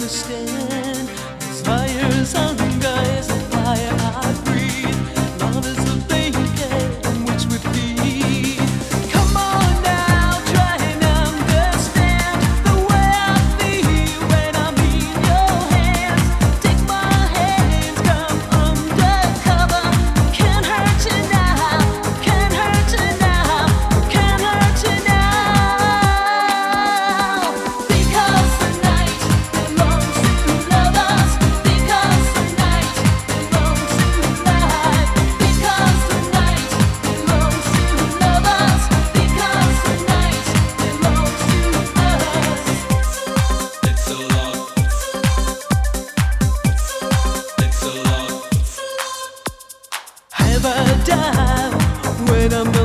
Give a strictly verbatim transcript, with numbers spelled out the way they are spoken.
understand. Desire's hunger is the fire I breathe. Love is the blanket on which we feed. Come on now, try and understand the way I feel when I'm in your hands. Take my hands, come undercover. Can't hurt you now, can't hurt you now, can't hurt you now. Because the night belongs to lovers. Because the night belongs to life. Because the night belongs to lovers. Because the night belongs to us. It's a lot. It's a lot. Have a dive when I'm